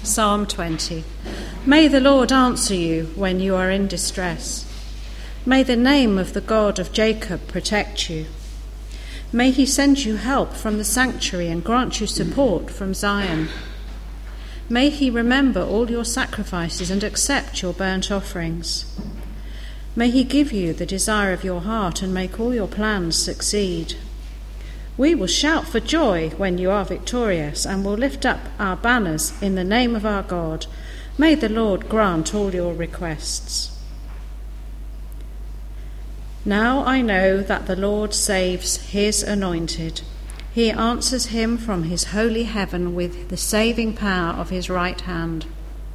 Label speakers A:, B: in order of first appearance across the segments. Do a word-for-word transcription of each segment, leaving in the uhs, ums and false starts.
A: Psalm twenty. May the Lord answer you when you are in distress. May the name of the God of Jacob protect you. May he send you help from the sanctuary and grant you support from Zion. May he remember all your sacrifices and accept your burnt offerings. May he give you the desire of your heart and make all your plans succeed. We will shout for joy when you are victorious and will lift up our banners in the name of our God. May the Lord grant all your requests. Now I know that the Lord saves his anointed. He answers him from his holy heaven with the saving power of his right hand.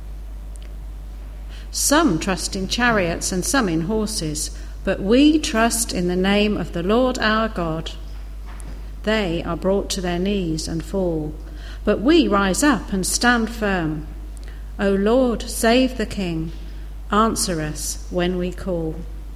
A: Some trust in chariots and some in horses, but we trust in the name of the Lord our God. They are brought to their knees and fall, but we rise up and stand firm. O Lord, save the King. Answer us when we call.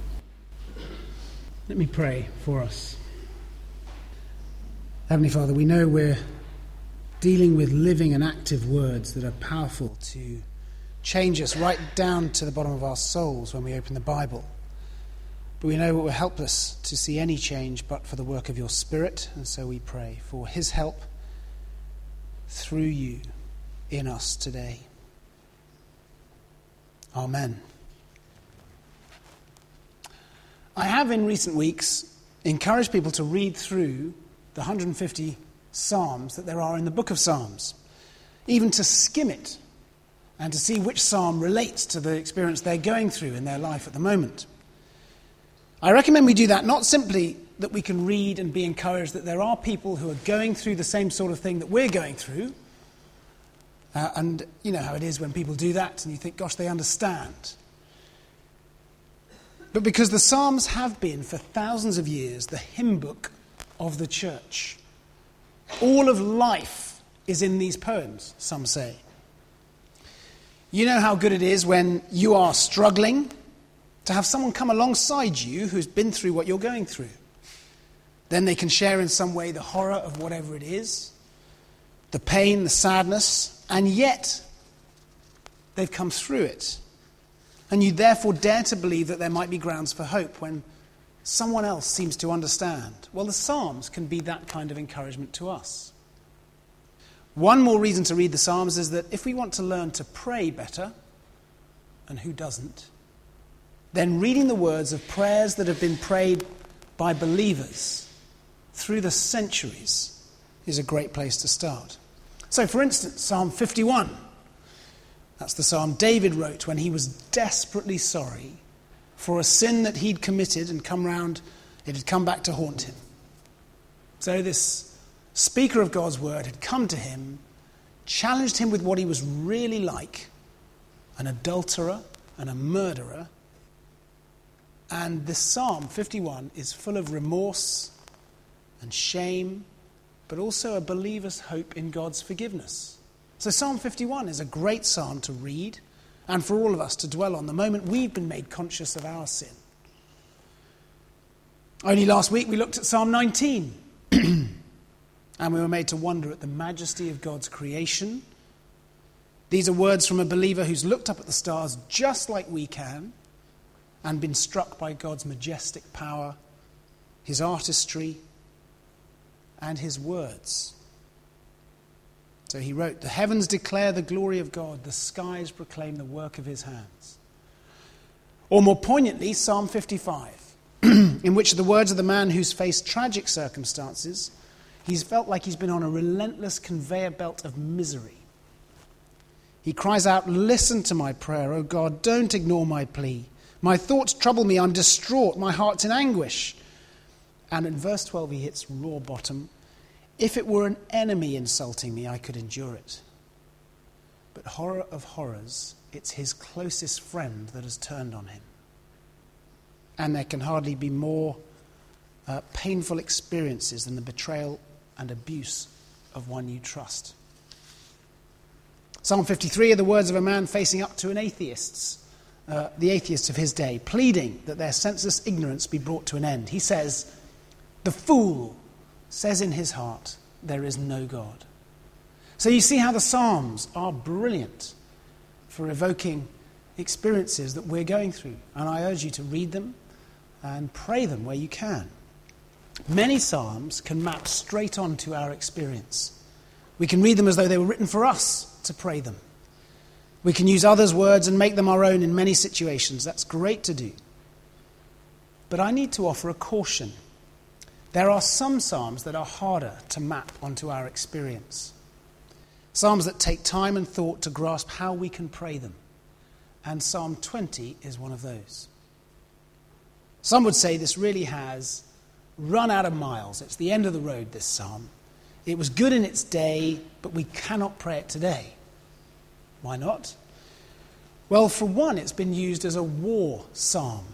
B: Let me pray for us. Heavenly Father, we know we're dealing with living and active words that are powerful to change us right down to the bottom of our souls when we open the Bible. But we know we're helpless to see any change but for the work of your Spirit, and so we pray for his help through you in us today. Amen. I have in recent weeks encouraged people to read through the one hundred fifty Psalms that there are in the book of Psalms, even to skim it and to see which psalm relates to the experience they're going through in their life at the moment. I recommend we do that not simply that we can read and be encouraged that there are people who are going through the same sort of thing that we're going through, uh, and you know how it is when people do that and you think, gosh, they understand. But because the Psalms have been, for thousands of years, the hymn book of the church. All of life is in these poems, some say. You know how good it is when you are struggling to have someone come alongside you who's been through what you're going through. Then they can share in some way the horror of whatever it is, the pain, the sadness, and yet they've come through it. And you therefore dare to believe that there might be grounds for hope when someone else seems to understand. Well, the Psalms can be that kind of encouragement to us. One more reason to read the Psalms is that if we want to learn to pray better, and who doesn't, then reading the words of prayers that have been prayed by believers through the centuries is a great place to start. So, for instance, Psalm fifty-one. That's the psalm David wrote when he was desperately sorry for a sin that he'd committed and come round, it had come back to haunt him. So this speaker of God's word had come to him, challenged him with what he was really like, an adulterer and a murderer. And this Psalm fifty-one is full of remorse and shame, but also a believer's hope in God's forgiveness. So Psalm fifty-one is a great psalm to read and for all of us to dwell on the moment we've been made conscious of our sin. Only last week we looked at Psalm nineteen and we were made to wonder at the majesty of God's creation. These are words from a believer who's looked up at the stars just like we can and been struck by God's majestic power, his artistry, and his words. So he wrote, "The heavens declare the glory of God, the skies proclaim the work of his hands." Or more poignantly, Psalm fifty-five, in which the words of the man who's faced tragic circumstances, he's felt like he's been on a relentless conveyor belt of misery. He cries out, "Listen to my prayer, O God, don't ignore my plea. My thoughts trouble me, I'm distraught, my heart's in anguish." And in verse twelve he hits raw bottom. "If it were an enemy insulting me, I could endure it. But horror of horrors, it's his closest friend that has turned on him." And there can hardly be more uh, painful experiences than the betrayal and abuse of one you trust. Psalm fifty-three are the words of a man facing up to an atheists, uh, the atheists of his day, pleading that their senseless ignorance be brought to an end. He says, "The fool says in his heart, there is no God. So you see how the Psalms are brilliant for evoking experiences that we're going through. And I urge you to read them and pray them where you can. Many Psalms can map straight onto our experience. We can read them as though they were written for us to pray them. We can use others' words and make them our own in many situations. That's great to do. But I need to offer a caution. There are some Psalms that are harder to map onto our experience. Psalms that take time and thought to grasp how we can pray them. And Psalm twenty is one of those. Some would say this really has run out of miles. It's the end of the road, this psalm. It was good in its day, but we cannot pray it today. Why not? Well, for one, it's been used as a war psalm.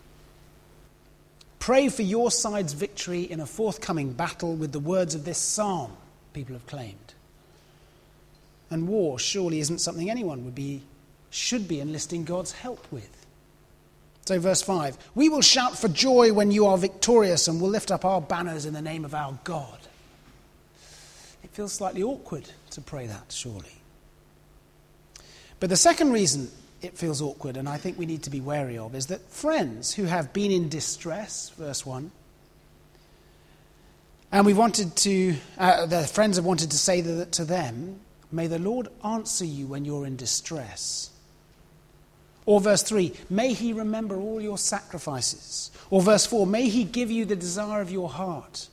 B: Pray for your side's victory in a forthcoming battle with the words of this psalm, people have claimed. And war surely isn't something anyone would be, should be enlisting God's help with. So verse five, we will shout for joy when you are victorious and will lift up our banners in the name of our God. It feels slightly awkward to pray that, surely. But the second reason it feels awkward, and I think we need to be wary of, is that friends who have been in distress, verse one, and we wanted to, uh, their friends have wanted to say that to them, may the Lord answer you when you're in distress. Or verse three, may he remember all your sacrifices. Or verse four, may he give you the desire of your heart.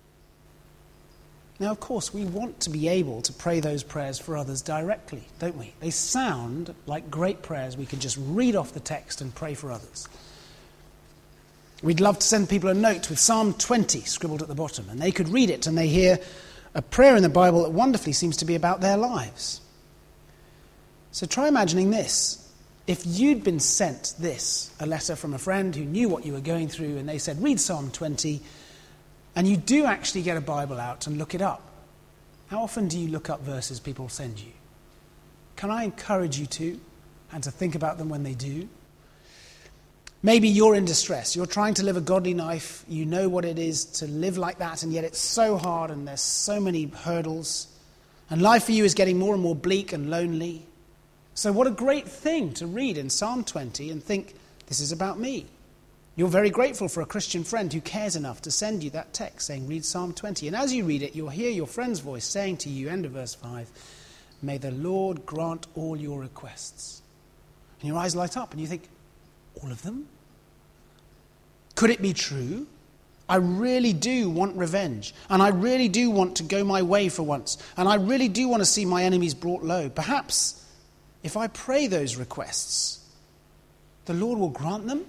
B: Now, of course, we want to be able to pray those prayers for others directly, don't we? They sound like great prayers we can just read off the text and pray for others. We'd love to send people a note with Psalm twenty scribbled at the bottom, and they could read it and they hear a prayer in the Bible that wonderfully seems to be about their lives. So try imagining this. If you'd been sent this, a letter from a friend who knew what you were going through, and they said, read Psalm twenty, and you do actually get a Bible out and look it up, how often do you look up verses people send you? Can I encourage you to, and to think about them when they do? Maybe you're in distress. You're trying to live a godly life. You know what it is to live like that, and yet it's so hard and there's so many hurdles. And life for you is getting more and more bleak and lonely. So what a great thing to read in Psalm twenty and think, this is about me. You're very grateful for a Christian friend who cares enough to send you that text saying, read Psalm twenty. And as you read it, you'll hear your friend's voice saying to you, end of verse five, may the Lord grant all your requests. And your eyes light up and you think, all of them? Could it be true? I really do want revenge. And I really do want to go my way for once. And I really do want to see my enemies brought low. Perhaps if I pray those requests, the Lord will grant them?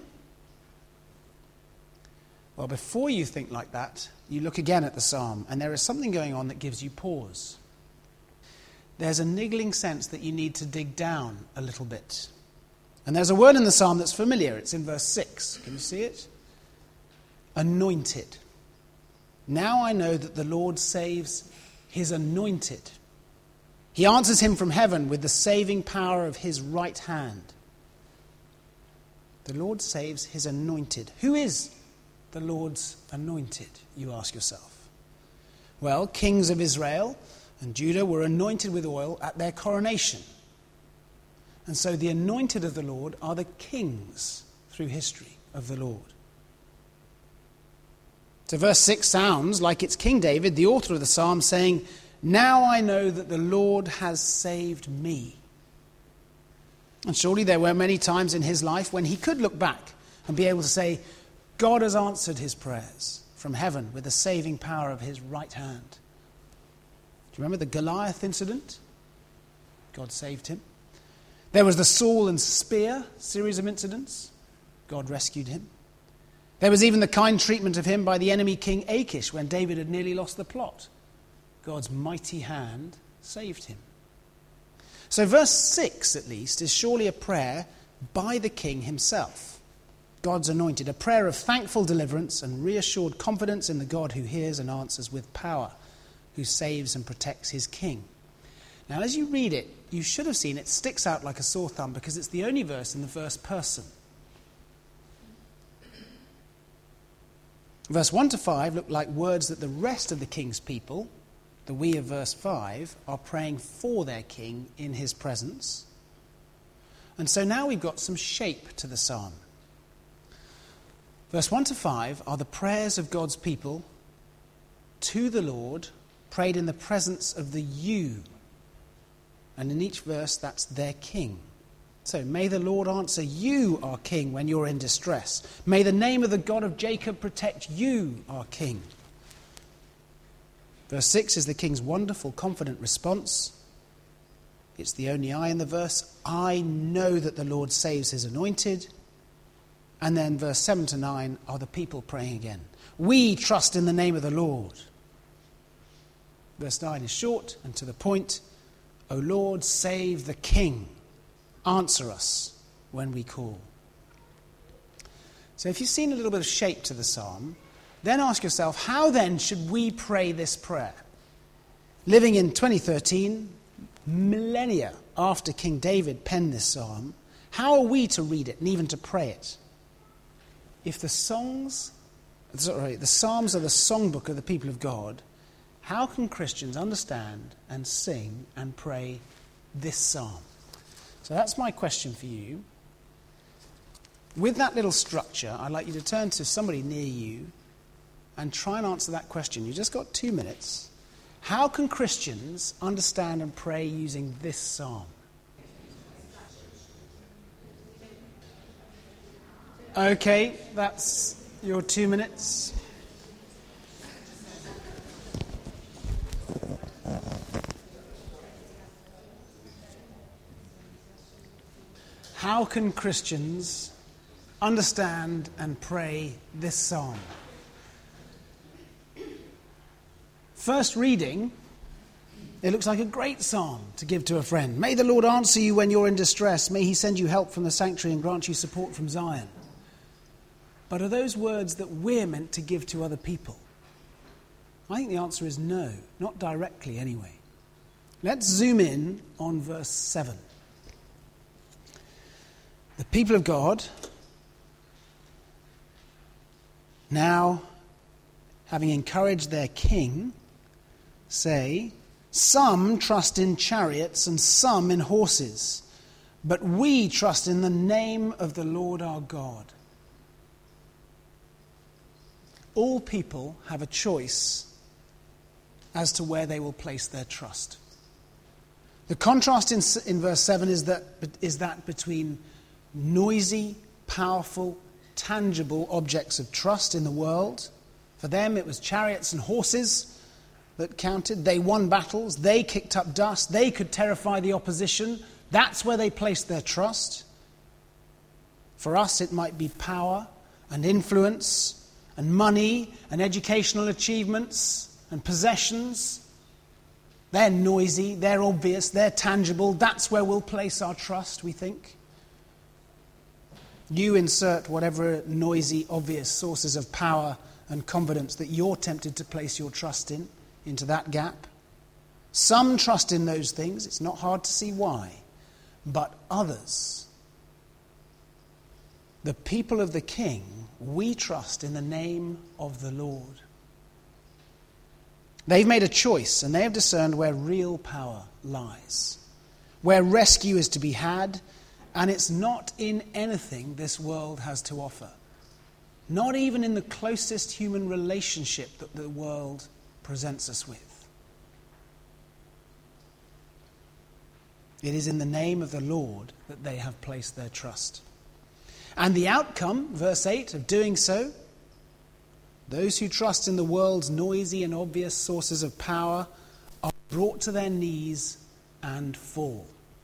B: Well, before you think like that, you look again at the psalm, and there is something going on that gives you pause. There's a niggling sense that you need to dig down a little bit. And there's a word in the psalm that's familiar. It's in verse six. Can you see it? Anointed. Now I know that the Lord saves his anointed. He answers him from heaven with the saving power of his right hand. The Lord saves his anointed. Who is the Lord's anointed, you ask yourself? Well, kings of Israel and Judah were anointed with oil at their coronation. And so the anointed of the Lord are the kings through history of the Lord. So verse six sounds like it's King David, the author of the psalm, saying, now I know that the Lord has saved me. And surely there were many times in his life when he could look back and be able to say, God has answered his prayers from heaven with the saving power of his right hand. Do you remember the Goliath incident? God saved him. There was the Saul and spear series of incidents. God rescued him. There was even the kind treatment of him by the enemy king Achish when David had nearly lost the plot. God's mighty hand saved him. So verse six, at least, is surely a prayer by the king himself, God's anointed, a prayer of thankful deliverance and reassured confidence in the God who hears and answers with power, who saves and protects his king. Now, as you read it, you should have seen it sticks out like a sore thumb because it's the only verse in the first person. Verse one to five look like words that the rest of the king's people, the we of verse five, are praying for their king in his presence. And so now we've got some shape to the psalm. Verse one to five are the prayers of God's people to the Lord, prayed in the presence of the you. And in each verse, that's their king. So, may the Lord answer you, our king, when you're in distress. May the name of the God of Jacob protect you, our king. Verse six is the king's wonderful, confident response. It's the only I in the verse. I know that the Lord saves his anointed. And then verse seven to nine are the people praying again. We trust in the name of the Lord. Verse nine is short and to the point. O Lord, save the king. Answer us when we call. So if you've seen a little bit of shape to the psalm, then ask yourself, how then should we pray this prayer? Living in twenty thirteen, millennia after King David penned this psalm, how are we to read it and even to pray it? If the songs, sorry, the psalms are the songbook of the people of God, how can Christians understand and sing and pray this psalm? So that's my question for you. With that little structure, I'd like you to turn to somebody near you and try and answer that question. You've just got two minutes. How can Christians understand and pray using this psalm? Okay, that's your two minutes. How can Christians understand and pray this psalm? First reading, it looks like a great psalm to give to a friend. May the Lord answer you when you're in distress. May he send you help from the sanctuary and grant you support from Zion. But are those words that we're meant to give to other people? I think the answer is no, not directly anyway. Let's zoom in on verse seven. The people of God, now having encouraged their king, say, some trust in chariots and some in horses, but we trust in the name of the Lord our God. All people have a choice as to where they will place their trust. The contrast in, in verse seven is that, is that between noisy, powerful, tangible objects of trust in the world. For them it was chariots and horses that counted. They won battles, they kicked up dust, they could terrify the opposition. That's where they placed their trust. For us it might be power and influence and money and educational achievements and possessions. They're noisy, they're obvious, they're tangible. That's where we'll place our trust, we think. You insert whatever noisy, obvious sources of power and confidence that you're tempted to place your trust in, into that gap. Some trust in those things, it's not hard to see why. But others, the people of the King, we trust in the name of the Lord. They've made a choice and they have discerned where real power lies, where rescue is to be had, and it's not in anything this world has to offer. Not even in the closest human relationship that the world presents us with. It is in the name of the Lord that they have placed their trust. And the outcome, verse eight, of doing so, those who trust in the world's noisy and obvious sources of power are brought to their knees and fall.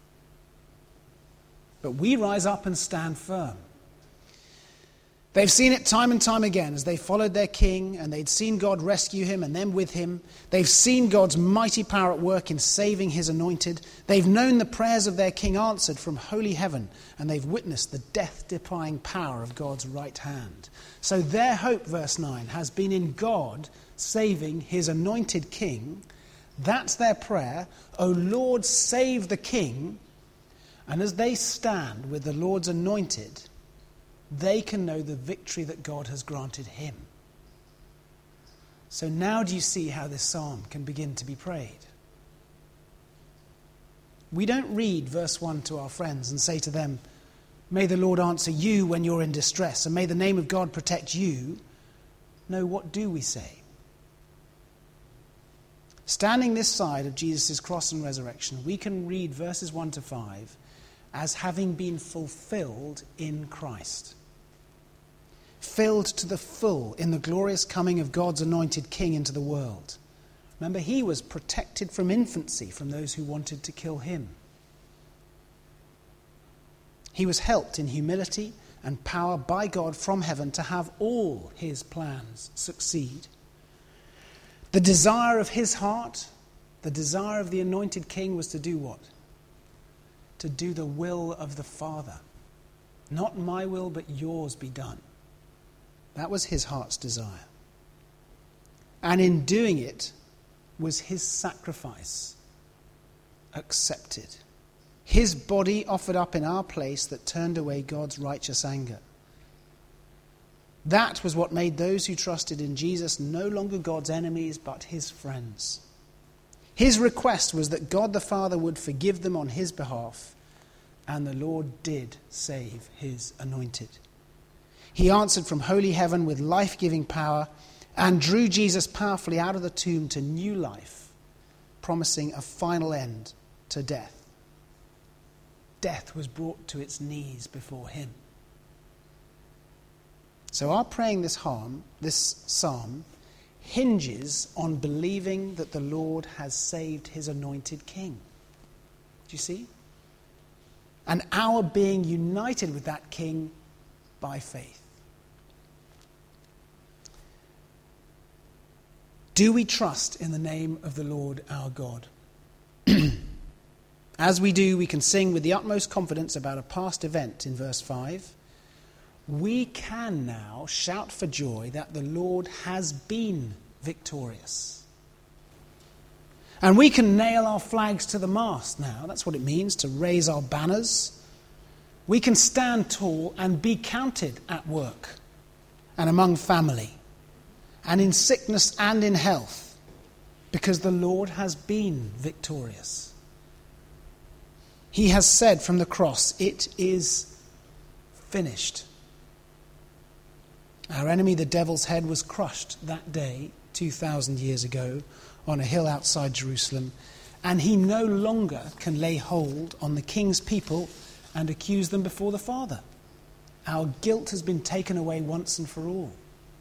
B: But we rise up and stand firm. They've seen it time and time again as they followed their king and they'd seen God rescue him and them with him. They've seen God's mighty power at work in saving his anointed. They've known the prayers of their king answered from holy heaven, and they've witnessed the death-defying power of God's right hand. So their hope, verse nine, has been in God saving his anointed king. That's their prayer. O Lord, save the king. And as they stand with the Lord's anointed, they can know the victory that God has granted him. So now do you see how this psalm can begin to be prayed? We don't read verse one to our friends and say to them, may the Lord answer you when you're in distress, and may the name of God protect you. No, what do we say? Standing this side of Jesus' cross and resurrection, we can read verses one to five as having been fulfilled in Christ. Filled to the full in the glorious coming of God's anointed King into the world. Remember, he was protected from infancy from those who wanted to kill him. He was helped in humility and power by God from heaven to have all his plans succeed. The desire of his heart, the desire of the anointed King was to do what? To do the will of the Father. Not my will, but yours be done. That was his heart's desire. And in doing it was his sacrifice accepted. His body offered up in our place that turned away God's righteous anger. That was what made those who trusted in Jesus no longer God's enemies, but his friends. His request was that God the Father would forgive them on his behalf, and the Lord did save his anointed. He answered from holy heaven with life-giving power and drew Jesus powerfully out of the tomb to new life, promising a final end to death. Death was brought to its knees before him. So our praying this psalm, this psalm hinges on believing that the Lord has saved his anointed King. Do you see? And our being united with that King by faith. Do we trust in the name of the Lord our God? As we do, we can sing with the utmost confidence about a past event in verse five. We can now shout for joy that the Lord has been victorious. And we can nail our flags to the mast now. That's what it means to raise our banners. We can stand tall and be counted at work and among family and in sickness and in health, because the Lord has been victorious. He has said from the cross, it is finished. Our enemy, the devil's head, was crushed that day, two thousand years ago, on a hill outside Jerusalem, and he no longer can lay hold on the king's people and accuse them before the Father. Our guilt has been taken away once and for all.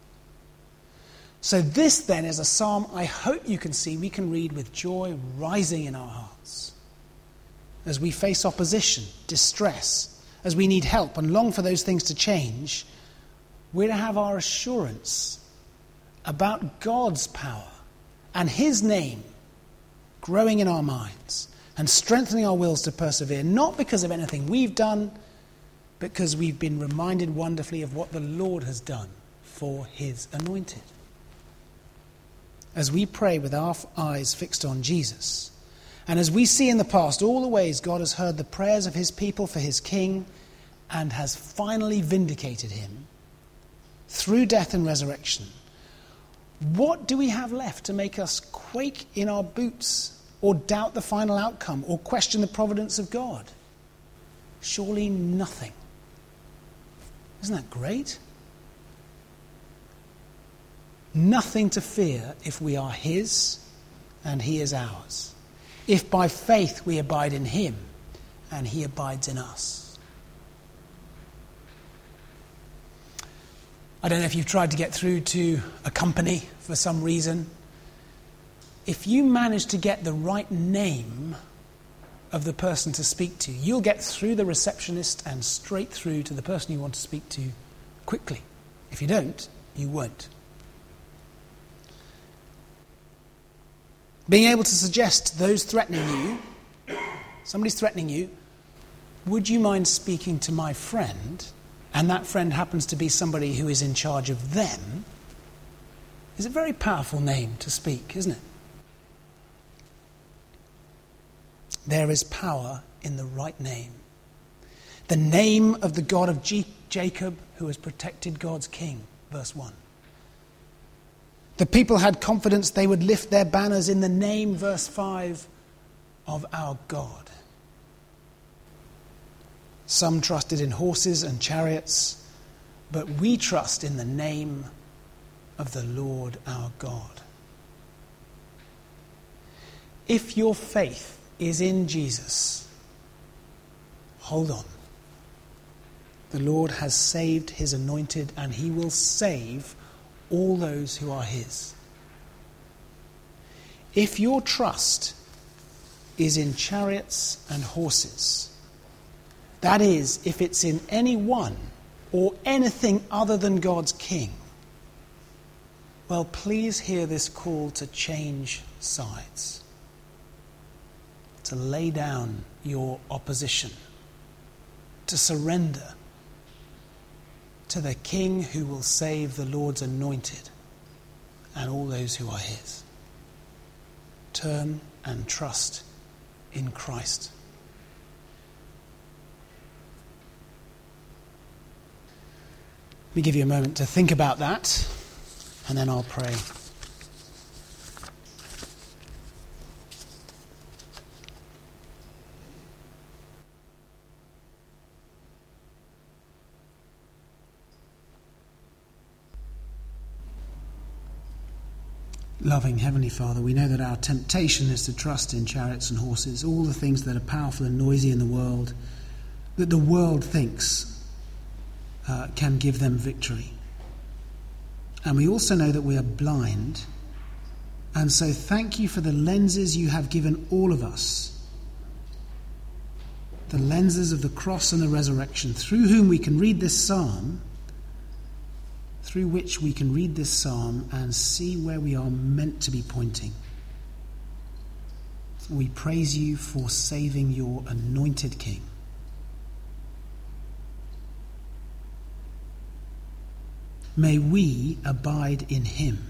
B: So this then is a psalm I hope you can see we can read with joy rising in our hearts. As we face opposition, distress, as we need help and long for those things to change, we're to have our assurance about God's power and his name growing in our minds and strengthening our wills to persevere, not because of anything we've done, but because we've been reminded wonderfully of what the Lord has done for his anointed. As we pray with our eyes fixed on Jesus, and as we see in the past all the ways God has heard the prayers of his people for his King and has finally vindicated him through death and resurrection, what do we have left to make us quake in our boots or doubt the final outcome or question the providence of God? Surely nothing. Isn't that great? Nothing to fear if we are his and he is ours. If by faith we abide in him and he abides in us. I don't know if you've tried to get through to a company for some reason. If you manage to get the right name of the person to speak to, you'll get through the receptionist and straight through to the person you want to speak to quickly. If you don't, you won't. Being able to suggest to those threatening you, somebody's threatening you, would you mind speaking to my friend, and that friend happens to be somebody who is in charge of them, is a very powerful name to speak, isn't it? There is power in the right name. The name of the God of G- Jacob, who has protected God's king, verse one. The people had confidence they would lift their banners in the name, verse five, of our God. Some trusted in horses and chariots, but we trust in the name of the Lord our God. If your faith is in Jesus, hold on. The Lord has saved his anointed, and he will save all those who are his. If your trust is in chariots and horses, that is, if it's in any one or anything other than God's king, well, please hear this call to change sides, to lay down your opposition, to surrender to the King who will save the Lord's anointed and all those who are his. Turn and trust in Christ. Let me give you a moment to think about that, and then I'll pray. Loving Heavenly Father, we know that our temptation is to trust in chariots and horses, all the things that are powerful and noisy in the world, that the world thinks uh, can give them victory. And we also know that we are blind, and so thank you for the lenses you have given all of us, the lenses of the cross and the resurrection, through whom we can read this psalm, through which we can read this psalm and see where we are meant to be pointing. We praise you for saving your anointed King. May we abide in him.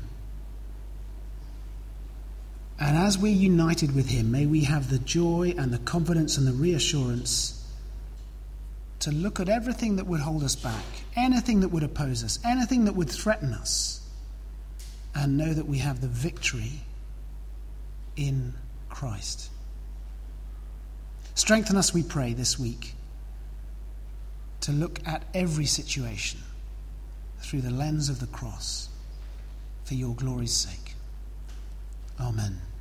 B: And as we're united with him, may we have the joy and the confidence and the reassurance to look at everything that would hold us back, anything that would oppose us, anything that would threaten us, and know that we have the victory in Christ. Strengthen us, we pray, this week to look at every situation through the lens of the cross for your glory's sake. Amen.